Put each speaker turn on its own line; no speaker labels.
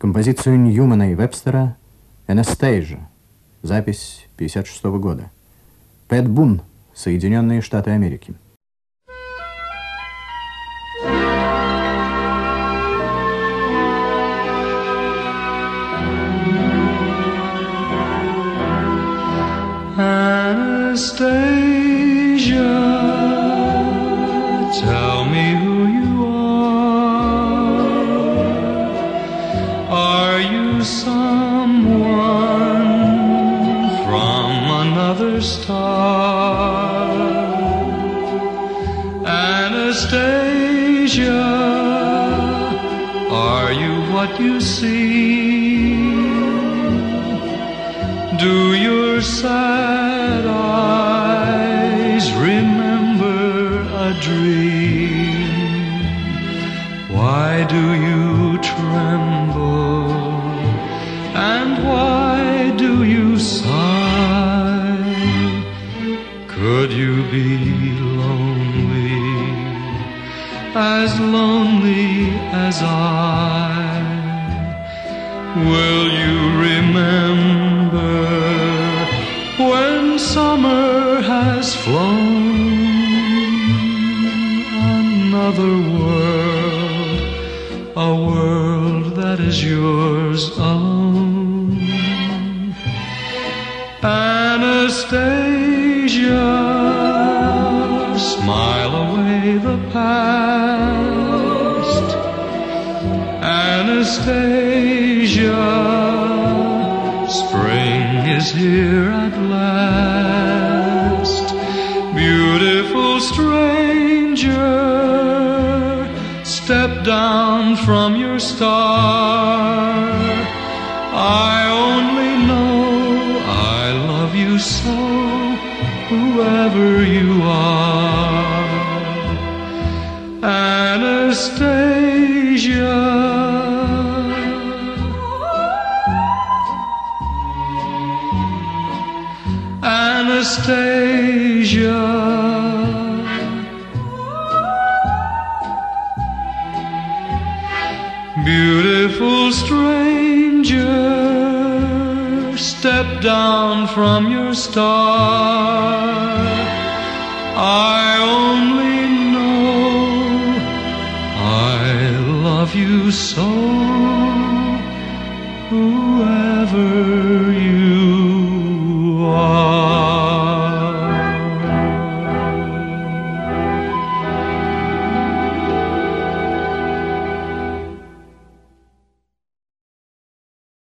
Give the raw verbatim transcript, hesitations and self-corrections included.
композицию Ньюмана и Вебстера «Anastasia», запись пятьдесят шестого года. Пэт Бун, Соединенные Штаты Америки.
Anastasia, tell me who you are. Are you someone from another star? Anastasia, are you what you see? Do your sad eyes remember a dream? Why do you tremble? And why do you sigh? Could you be lonely, as lonely as I? Will you remember when summer has flown? Another world, a world that is yours alone. Anastasia, smile away the past. Anastasia, spring is here at last. Beautiful stranger, step down from your star. I only know I love you so, whoever you are. Anastasia, Anastasia, beautiful stranger, step down from your star. I only know I love you so,